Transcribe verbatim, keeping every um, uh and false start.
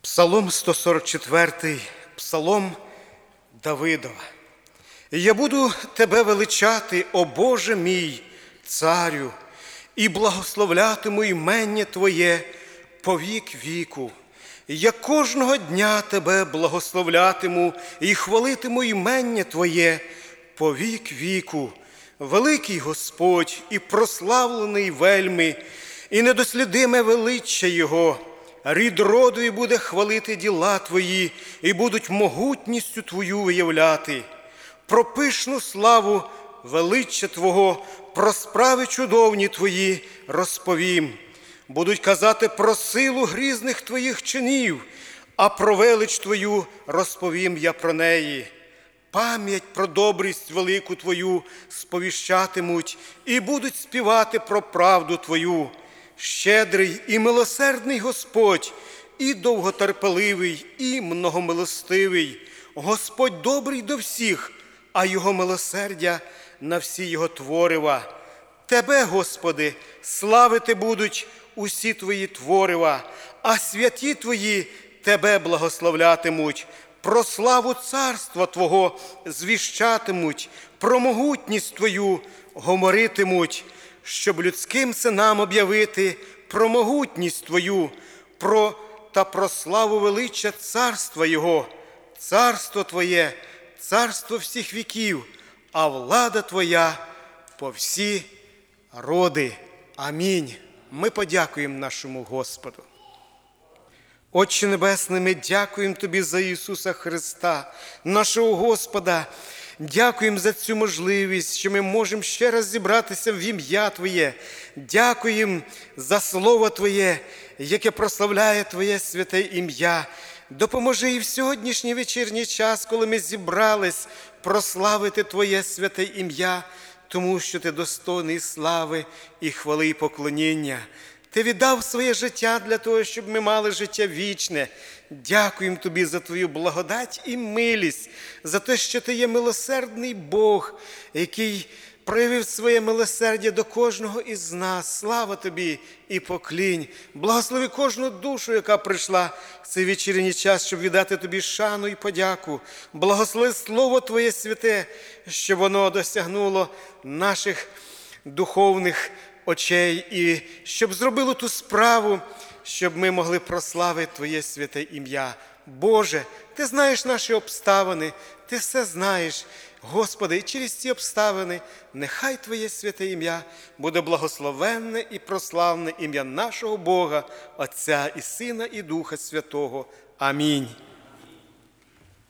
Псалом сто сорок четвертий, псалом Давидова. «Я буду тебе величати, о Боже мій, царю, і благословлятиму імення Твоє по вік віку. Я кожного дня тебе благословлятиму і хвалитиму імення Твоє по вік віку. Великий Господь і прославлений вельми, і недослідиме величчя Його. Рід родові буде хвалити діла Твої, і будуть могутністю Твою виявляти. Про пишну славу величчя Твого, про справи чудовні Твої розповім. Будуть казати про силу грізних Твоїх чинів, а про велич Твою розповім я про неї. Пам'ять про добрість велику Твою сповіщатимуть і будуть співати про правду Твою. Щедрий і милосердний Господь, і довготерпеливий, і многомилостивий. Господь добрий до всіх, а Його милосердя на всі Його творива. Тебе, Господи, славити будуть усі Твої творива, а святі Твої Тебе благословлятимуть. Про славу царства Твого звіщатимуть, про могутність Твою говоритимуть, щоб людським синам об'явити про могутність Твою, про та про славу величчя царства Його. Царство Твоє, царство всіх віків, а влада Твоя по всі роди. Амінь. Ми подякуємо нашому Господу. Отче Небесний, ми дякуємо Тобі за Ісуса Христа, нашого Господа. Дякуємо за цю можливість, що ми можемо ще раз зібратися в ім'я Твоє. Дякуємо за Слово Твоє, яке прославляє Твоє святе ім'я. Допоможи і в сьогоднішній вечірній час, коли ми зібрались, прославити Твоє святе ім'я, тому що Ти достойний слави і хвали і поклоніння. Ти віддав своє життя для того, щоб ми мали життя вічне. Дякуємо Тобі за Твою благодать і милість, за те, що Ти є милосердний Бог, який проявив своє милосердя до кожного із нас. Слава Тобі і поклінь. Благослови кожну душу, яка прийшла в цей вечірній час, щоб віддати Тобі шану і подяку. Благослови Слово Твоє святе, щоб воно досягнуло наших духовних очей і щоб зробило ту справу, щоб ми могли прославити Твоє святе ім'я. Боже, Ти знаєш наші обставини, Ти все знаєш. Господи, і через ці обставини нехай Твоє святе ім'я буде благословенне і прославне ім'я нашого Бога, Отця і Сина і Духа Святого. Амінь.